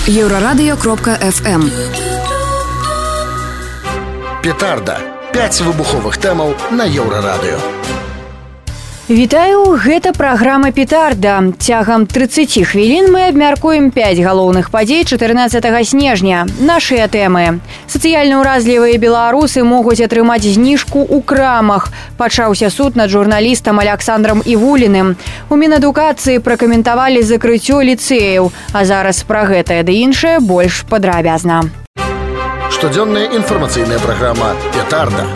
Еврорадио.FM. Петарда. 5 выбуховых тэмаў на Еўрарадыё. Вітаю, гэта праграма «Петарда». Цягам 30 хвілін мы абмяркуем 5 галоўных падзей 14 снежня. Нашыя тэмы. Сацыяльна ўразлівыя беларусы могуць атрымаць зніжку ў крамах. Пачаўся суд над журналістам Александром Івуліным. У Мінадукацыі пракаментавалі закрыццё ліцэяў. А зараз пра гэтае ды іншае больш падрабязна. Штодзённая інфармацыйная праграма «Петарда».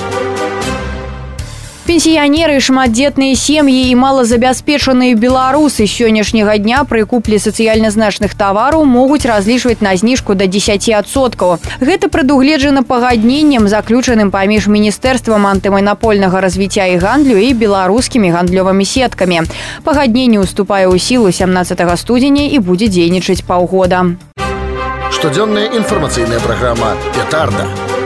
Пенсіянеры, шматдзетныя сем'і і малазабяспечаныя беларусы з сённяшняга дня пры куплі сацыяльна значных тавараў могуць разлічваць на зніжку да 10%. Гэта прадугледжана пагадненнем, заключаным паміж Міністэрствам антыманапольнага развіцця і гандлю і беларускімі гандлёвымі сеткамі. Пагадненне ўступае ў сілу 17 студзеня і будзе дзейнічаць паўгода. Штодзённая інфармацыйная праграма «Петарда».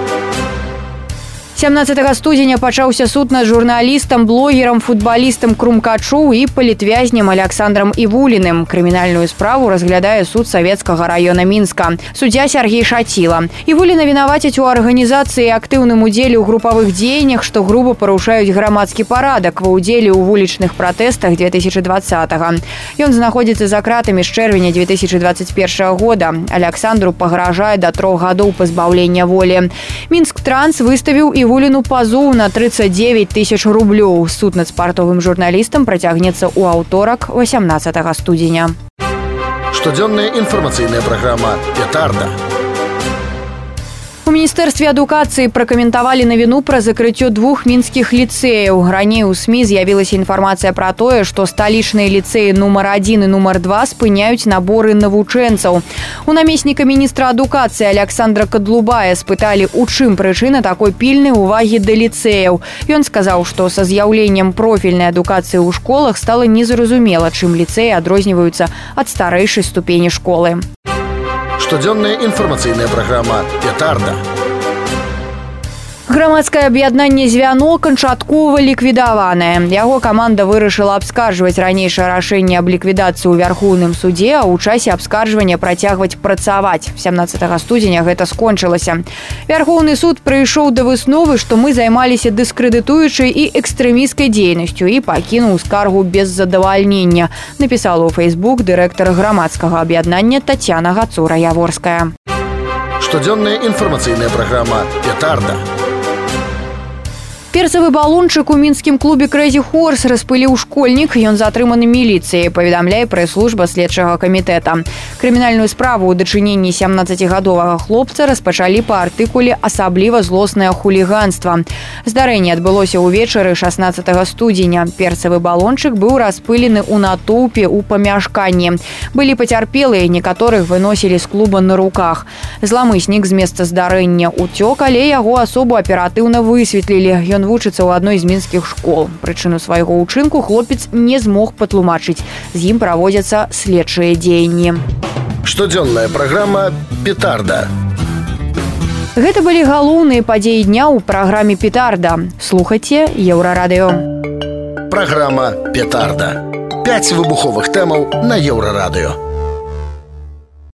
17 студзеня пачаўся суд над журналістам, блогерам, футбалістам Крумкачу і палітвязнем Александром Івуліным. Крымінальную справу разглядае суд Савецкага раёна Мінска. Суддзя Сергей Шаціла. Івуліна вінавацяць у арганізацыі і актыўным удзеле ў групавых дзеяннях, што груба парушаюць грамадскі парадак ва ўдзеле ў вулічных пратэстах 2020-го. Ён знаходзіцца за кратамі з чэрвеня 2021 года. Александру пагражае да 3 гадоў пазбаўлення волі. Мінск-Транс выставіў Івуліну пазоў на 39 тысяч рублёў. Суд над спартовым журналістам працягнецца ў аўторак 18 студзеня. Штодзённая інфармацыйная праграма «Петарда». У Міністэрстве адукацыі пракаментавалі навіну пра закрыццё 2 мінскіх ліцэяў. Раней у СМІ з'явілася інфармацыя пра тое, што сталічныя ліцэі нумар 1 і нумар 2 спыняюць наборы навучэнцаў. У намесніка міністра адукацыі Александра Кадлубая спыталі, у чым прычына такой пільнай увагі да ліцэяў. Ён сказаў, што са з'яўленнем профільнай адукацыі ў школах стала незразумела, чым ліцэі адрозніваюцца ад старэйшай ступені школы. Штодзённая інфармацыйная праграма «Петарда». Грамадскае аб'яднанне «Звяно» канчаткова ліквідаванае. Яго каманда вырашыла абскарджваць ранейшае рашэнне аб ліквідацыі ў Вярхоўным судзе, а ў часе абскарджвання працягваць працаваць. 17 студзеня гэта скончылася. Вярхоўны суд прыйшоў да высновы, што мы займаліся дыскрэдытуючай і экстрэмісцкай дзейнасцю і пакінуў скаргу без задавальнення, напісала ў Фейсбук дырэктар грамадскага аб'яднання Тацяна Гацура-Яворская. Штодзённая інфармацыйная праграма «Петарда». Перцавы балончык у мінскім клубе «Crazy Horse» распыліў школьнік, ён затрыманы міліцыяй, паведамляе прэс-служба следчага камітэта. Крымінальную справу ў дачыненні 17-гадовага хлопца распачалі па артыкуле «Асабліва злоснае хуліганства». Здарэнне адбылося ўвечары 16 студзеня. Перцавы балончык быў распылены ў натоўпе ў памяшканні. Былі пацярпелыя, некаторых выносілі з клуба на руках. Зламыснік з месца здарэння уцёк, але яго асобу аператыўна высветлілі. Ён вучыцца ў адной з мінскіх школ. Прычыну свайго ўчынку хлопец не змог патлумачыць. З ім праводзяцца следчыя дзеянні. Штодзённая праграма «Петарда». Гэта былі галоўныя падзеі дня ў праграме «Петарда». Слухайце Еўрарадыё. Праграма «Петарда». 5 выбуховых тэмаў на Еўрарадыё.